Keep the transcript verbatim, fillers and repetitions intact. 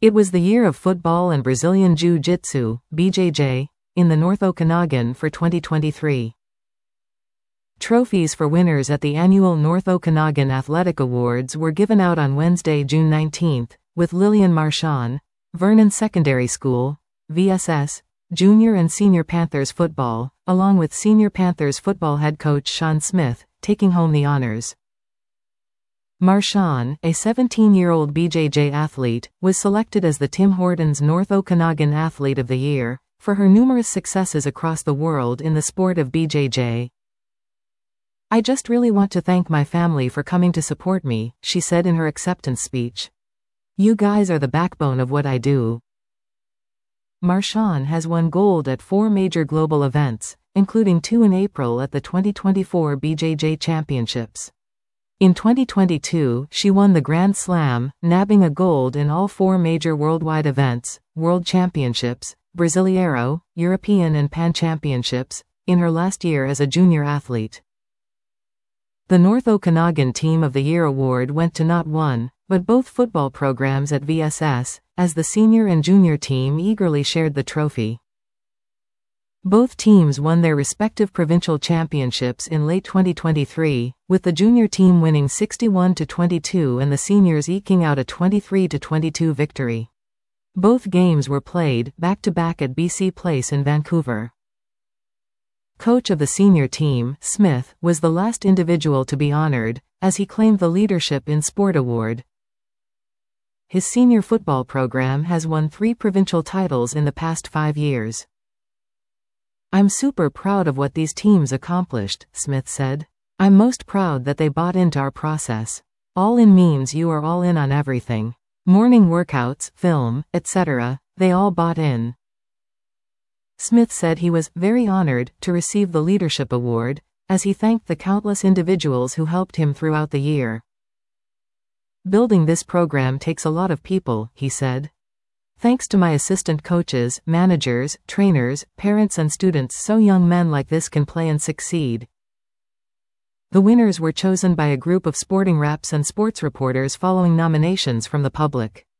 It was the year of football and Brazilian Jiu-Jitsu, B J J, in the North Okanagan for twenty twenty-three. Trophies for winners at the annual North Okanagan Athletic Awards were given out on Wednesday, June nineteenth, with Lillian Marchand, Vernon Secondary School, V S S, Junior and Senior Panthers football, along with Senior Panthers football head coach Sean Smith, taking home the honors. Marchand, a seventeen-year-old B J J athlete, was selected as the Tim Hortons North Okanagan Athlete of the Year for her numerous successes across the world in the sport of B J J. "I just really want to thank my family for coming to support me," she said in her acceptance speech. "You guys are the backbone of what I do." Marchand has won gold at four major global events, including two in April at the twenty twenty-four B J J Championships. In twenty twenty-two, she won the Grand Slam, nabbing a gold in all four major worldwide events, World Championships, Brasileiro, European and Pan Championships, in her last year as a junior athlete. The North Okanagan Team of the Year award went to not one, but both football programs at V S S, as the senior and junior team eagerly shared the trophy. Both teams won their respective provincial championships in late twenty twenty-three, with the junior team winning sixty-one to twenty-two and the seniors eking out a twenty-three to twenty-two victory. Both games were played back-to-back at B C Place in Vancouver. Coach of the senior team, Smith, was the last individual to be honored, as he claimed the Leadership in Sport award. His senior football program has won three provincial titles in the past five years. "I'm super proud of what these teams accomplished," Smith said. "I'm most proud that they bought into our process. All in means you are all in on everything. Morning workouts, film, et cetera, they all bought in." Smith said he was very honored to receive the Leadership Award, as he thanked the countless individuals who helped him throughout the year. "Building this program takes a lot of people," he said. "Thanks to my assistant coaches, managers, trainers, parents and students, so young men like this can play and succeed." The winners were chosen by a group of sporting reps and sports reporters following nominations from the public.